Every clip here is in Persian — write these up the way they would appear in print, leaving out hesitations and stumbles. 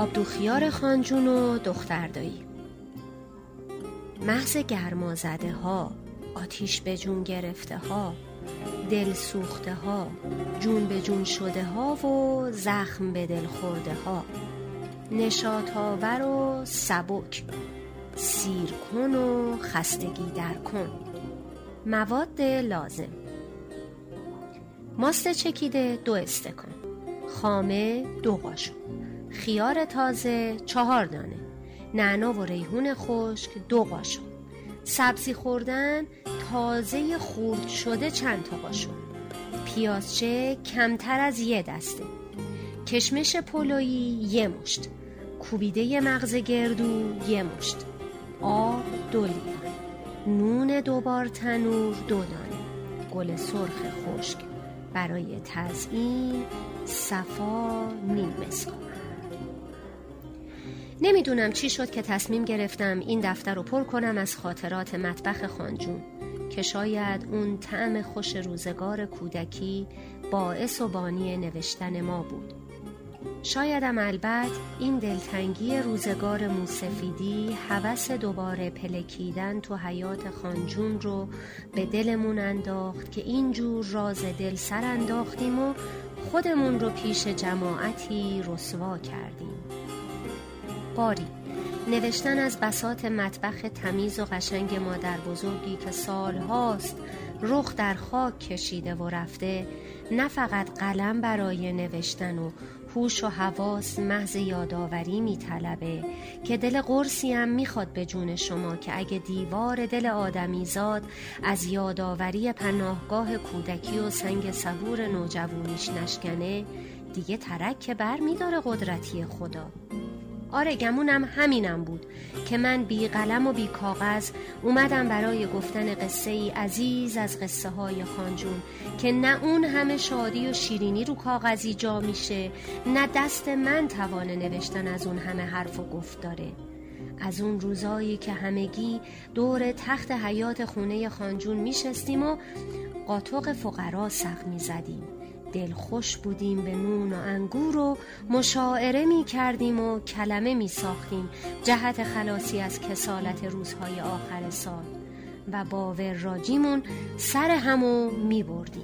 عبدوخیار خانجون و دختردایی. مغز گرما زده ها، آتیش به جون گرفته ها، دل سوخته ها، جون به جون شده ها و زخم به دل خورده ها، نشاط آور و سبک، سیر کن و خستگی در کن. مواد لازم: ماست چکیده 2 استکان، خامه 2 قاشق، خیار تازه 4 دانه، نعنا و ریحون خشک 2 قاشق، سبزی خوردن تازه خورد شده چند تا قاشق، پیازچه کمتر از 1 دسته، کشمش پلویی 1 مشت، کوبیده مغز گردو 1 مشت، آب 2 لیوان، نون 2 بار تنور 2 دانه، گل سرخ خشک برای تزیین، صفا نیم مسکن. نمیدونم چی شد که تصمیم گرفتم این دفتر رو پر کنم از خاطرات مطبخ خانجون که شاید اون طعم خوش روزگار کودکی باعث و بانی نوشتن ما بود. شایدم البته این دلتنگی روزگار موسفیدی هوس دوباره پلکیدن تو حیات خانجون رو به دلمون انداخت که اینجور راز دل سر انداختیم و خودمون رو پیش جماعتی رسوا کردیم. باری نوشتن از بساط مطبخ تمیز و قشنگ مادر بزرگی که سالهاست رخ در خاک کشیده و رفته، نه فقط قلم برای نوشتن و هوش و حواس محض یادآوری میطلبه که دل قرصی هم میخواد به جون شما که اگه دیوار دل آدمیزاد از یادآوری پناهگاه کودکی و سنگ صبور نوجوانیش نشکنه، دیگه ترک که بر میداره قدرتی خدا. آره گمونم همینم بود که من بی قلم و بی کاغذ اومدم برای گفتن قصه ای عزیز از قصه های خانجون که نه اون همه شادی و شیرینی رو کاغذی جا میشه، نه دست من توان نوشتن از اون همه حرف و گفت داره. از اون روزایی که همگی دور تخت حیات خونه خانجون میشستیم و قاطق فقرا سق میزدیم، دل خوش بودیم به نون و انگور و مشاعره می کردیم و کلمه می ساختیم جهت خلاصی از کسالت روزهای آخر سال و با وراجیمون سر همو می بردیم.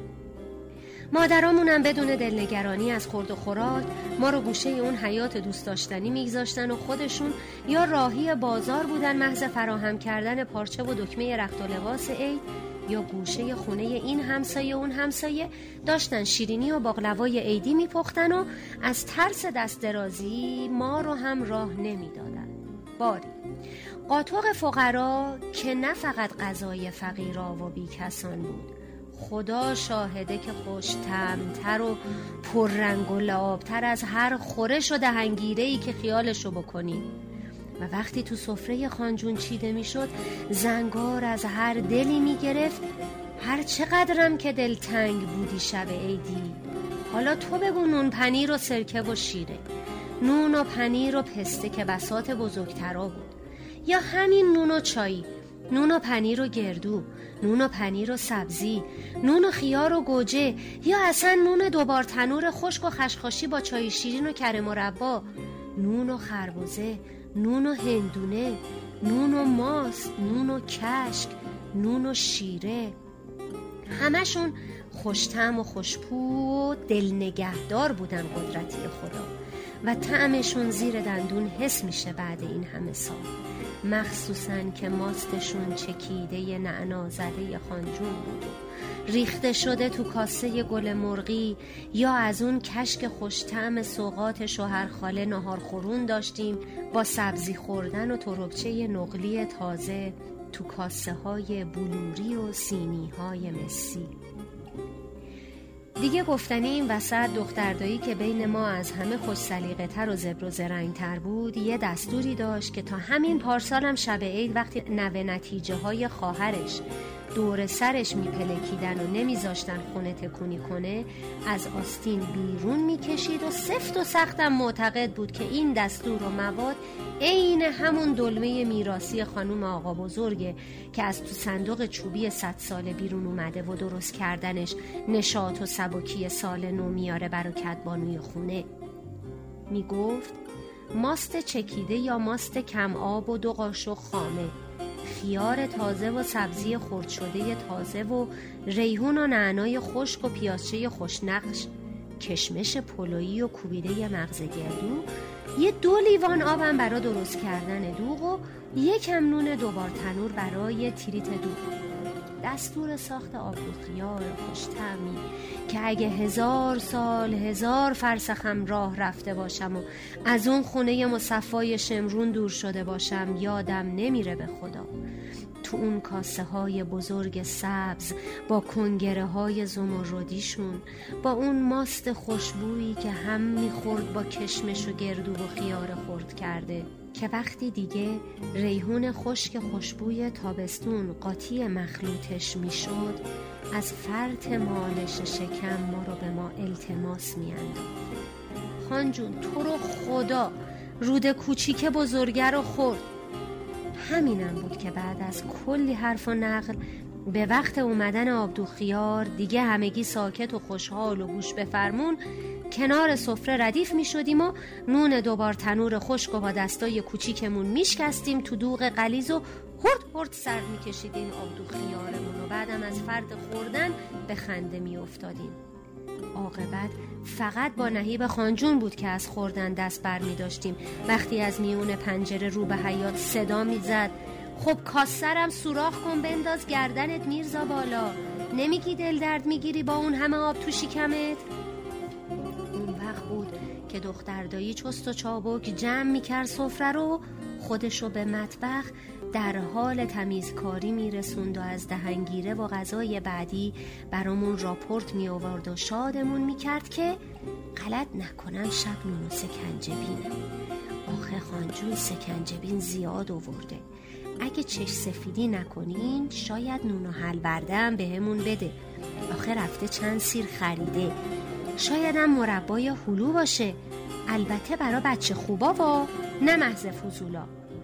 مادرامونم بدون دلنگرانی از خورد و خوراک ما رو گوشه اون حیات دوست داشتنی میگذاشتن و خودشون یا راهی بازار بودن محض فراهم کردن پارچه و دکمه رخت و لباس عید، یا گوشه خونه این همسایه اون همسایه داشتن شیرینی و باقلوای عیدی میپختن و از ترس دست درازی ما رو هم راه نمیدادن. باری قاطق فقرا که نه فقط غذای فقیرا و بیکسان بود، خدا شاهده که خوش طعم‌تر و پررنگ و لعاب‌تر از هر خورش و دهنگیره‌ای که خیالشو بکنی. و وقتی تو سفره خانجون چیده میشد زنگار از هر دلی میگرفت، هر چقدرم که دل تنگ بودی شب عیدی. حالا تو بگو نون پنیر و سرکه و شیره، نون و پنیر و پسته که بساط بزرگترا بود، یا همین نون و چایی، نون و پنیر و گردو، نون و پنیر و سبزی، نون و خیار و گوجه، یا اصلا نون 2 بار تنور خشک و خشخاشی با چای شیرین و کره مربا، نون و خربزه، نون و هندونه، نون و ماست، نون و کشک، نون و شیره، همشون خوش‌طعم و خوش‌بو و دل نگهدار بودن قدرتی خدا و طعمشون زیر دندون حس میشه بعد این همه سال، مخصوصاً که ماستشون چکیده نعنا زده خانجون بود و ریخته شده تو کاسه گل مرغی، یا از اون کشک خوش‌طعم سوغات شوهر خاله نهار خورون داشتیم با سبزی خوردن و تربچه نقلی تازه تو کاسه های بلوری و سینی های مسی. دیگه گفتنی این وسط دختردایی که بین ما از همه خوش سلیقه تر و زبر و زرنگ تر بود یه دستوری داشت که تا همین پارسالم شب عید وقتی نوه نتیجه های خواهرش دور سرش میپلکیدن و نمیذاشتن خونه تکونی کنه، از آستین بیرون میکشید و سفت و سختم معتقد بود که این دستور و مواد عین همون دلمه میراثی خانوم آقا بزرگه که از تو صندوق چوبی 100 ساله بیرون اومده و درست کردنش نشاط و سبکی سال نو میاره برکت بانوی خونه. میگفت ماست چکیده یا ماست کم آب و 2 قاشق خامه، خیار تازه و سبزی خرد شده تازه و ریحون و نعنای خشک و پیازچه خوشنقش، کشمش پلویی و کوبیده مغز گردو، یه 2 لیوان آبم برای درست کردن دوغ و 1 نون 2 بار تنور برای تریت دوغ. دستور ساخت آبدوغیار خوش‌طعمی که اگه 1000 سال 1000 فرسخم راه رفته باشم و از اون خونه مصفای شمرون دور شده باشم یادم نمیره به خدا. تو اون کاسه های بزرگ سبز با کنگره های زمردیشون، با اون ماست خوشبویی که هم میخورد با کشمش و گردو و خیار خرد کرده، که وقتی دیگه ریحون خشک خوشبوی تابستون قاطی مخلوطش میشد، از فرط مالش شکم ما رو به ما التماس میانداخت. خان جون تو رو خدا رود کوچیک بزرگه رو خورد. همینم بود که بعد از کلی حرف و نقل به وقت اومدن آبدوغیار دیگه همگی ساکت و خوشحال و گوش بفرمون کنار سفره ردیف می شدیم و نون 2 بار تنور خشک و با دستای کوچیکمون میشکستیم تو دوغ غلیظ و هرد سر می کشیدیم آبدوغیارمون و بعدم از فرط خوردن به خنده می افتادیم. عاقبت فقط با نهیب خانجون بود که از خوردن دست بر می داشتیم. وقتی از میون پنجره رو به حیاط صدا می زد خب کاسرم سوراخ کن بنداز گردنت میرزا بالا، نمیگی دل درد میگیری با اون همه آب تو شکمت؟ اون وقت بود که دختر دایی چست و چابک جمع میکرد سفره رو، خودشو به مطبخ در حال تمیزکاری میرسوند و از دهنگیره و غذای بعدی برامون راپورت می آورد و شادمون میکرد که غلط نکنم شب نون و سکنجبینه. آخه خانجون سکنجبین زیاد آورده، اگه چش سفیدی نکنین شاید نون و حل بردم بهمون بده. آخه رفته چند سیر خریده، شاید هم مربای هلو باشه، البته برا بچه خوبا و نه محض فضولا.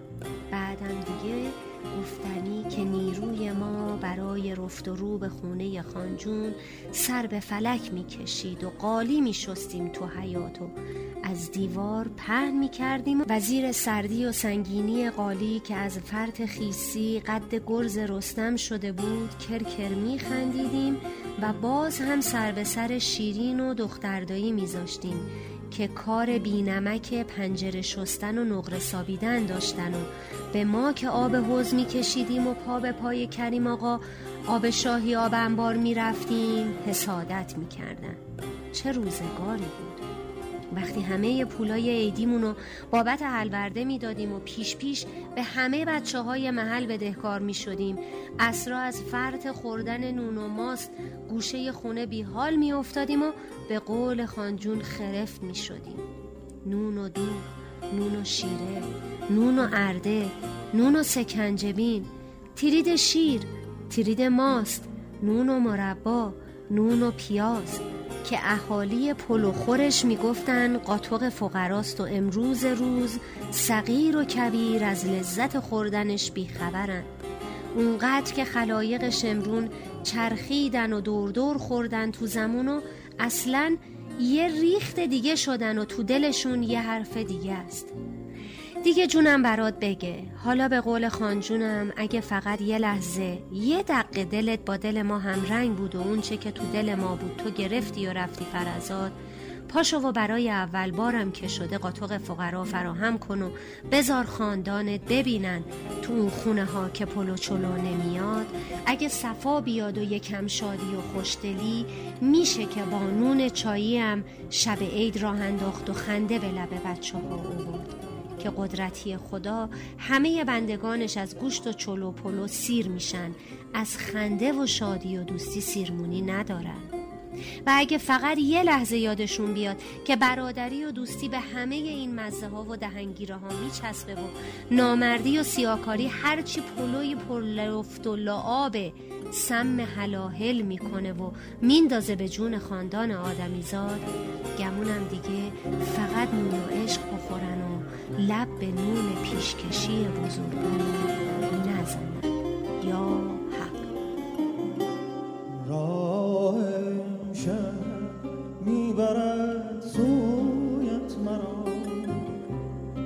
بعدم دیگه گفتنی که نیروی ما برای رفت و رو به خونه خانجون سر به فلک می کشید و قالی می شستیم تو حیاط و از دیوار پهن می کردیم و زیر سردی و سنگینی قالی که از فرط خیسی قد گرز رستم شده بود کرکر می خندیدیم و باز هم سر به سر شیرین و دختردایی می زاشتیم که کار بینمک پنجره شستن و نقره سابیدن داشتن و به ما که آب حوض می کشیدیم و پا به پای کریم آقا آب شاهی آب انبار می رفتیم حسادت می کردن. چه روزگاری بود وقتی همه پولای عیدیمونو بابت حلورده می دادیم و پیش پیش به همه بچه های محل بدهکار می شدیم. عصرا از فرط خوردن نون و ماست گوشه خونه بی حال می افتادیم و به قول خانجون خرفت می شدیم. نون و دوغ، نون و شیره، نون و ارده، نون و سکنجبین، ترید شیر، ترید ماست، نون و مربا، نون و پیاز که اهالی پلوخورش میگفتن قاطق فقراست و امروز روز صغیر و کبیر از لذت خوردنش بیخبرن. اونقدر که خلایق شمرون چرخیدن و دور دور خوردن تو زمون و اصلاً یه ریخت دیگه شدن و تو دلشون یه حرف دیگه است. دیگه جونم برات بگه، حالا به قول خانجونم اگه فقط یه لحظه یه دقیقه دلت با دل ما هم رنگ بود و اون چه که تو دل ما بود تو گرفتی و رفتی فرزاد، پاشو و برای اول بارم که شده قاطق فقرا فراهم کن و بذار خاندانت ببینن تو اون خونه ها که پلو چلو نمیاد. اگه صفا بیاد و یکم شادی و خوشدلی میشه که با نون چایی هم شب عید راه انداخت و خنده به لب بچه ها آورد که قدرتی خدا همه بندگانش از گوشت و چلو پلو سیر میشن، از خنده و شادی و دوستی سیرمونی ندارن. و اگه فقط یه لحظه یادشون بیاد که برادری و دوستی به همه این مزه ها و دهنگیره ها میچسبه و نامردی و سیاکاری هرچی پلوی پرلفت و لعابه سم هلاهل میکنه و میندازه به جون خاندان آدمیزاد، گمونم دیگه فقط نون و عشق بخورن و لب به نون پیشکشی بزرگان نزنن. یا حق راه شب میبرد سویت مرا،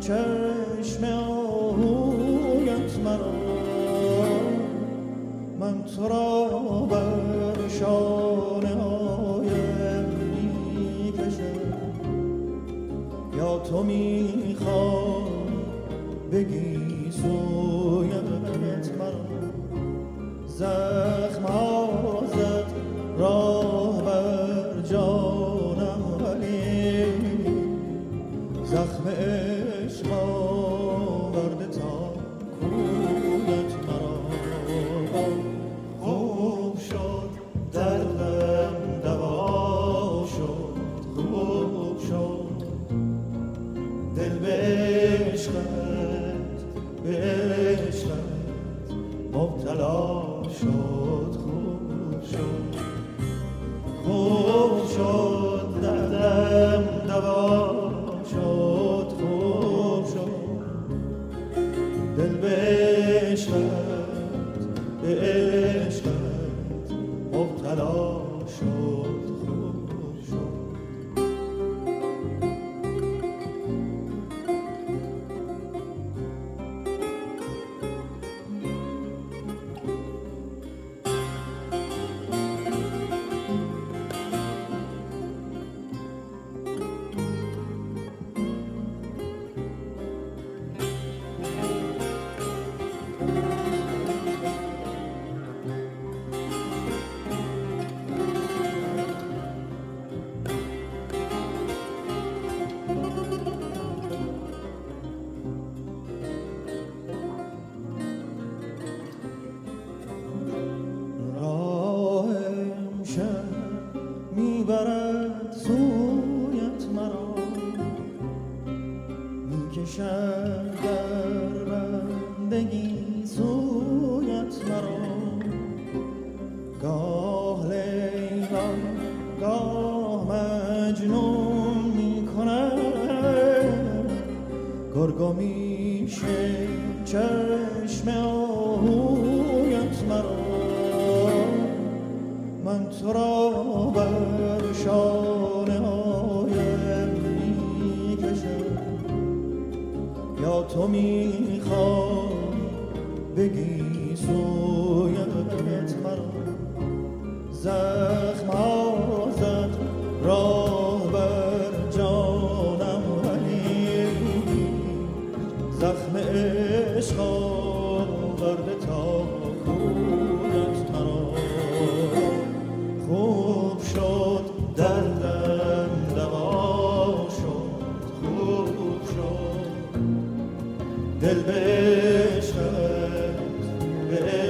چشم آهویت مرا، من تو را بر شانه هایم میکشم، یا تو میخوای بگی سویت مرا. زخم ها زد راه بر جانم، ولی زخم عشق آورده تا کویت مرا. خوب شد دردم دوا شد، خوب شد دل به عشقت، به عشقت مبتلا شد. خوب شد، خوب شد دردم دوا شد، خوب شد دل به عشقت، به عشقت مبتلا شد. خوب شد میبرد سویت مرا، میکشد در بندگی سویت مرا. گاه لیلا گاه مجنون میکند، گرگو میشه چشم آهویت مرا. من تو را بر شانه هایم میکشم، یا تو میخوای بگی سویت مرا. زخم ها زد راه بر جانم، ولی زخم عشق آورده تا کویت مرا. خوب شد دردم دوا شد، خوب شد دل به عشقت، به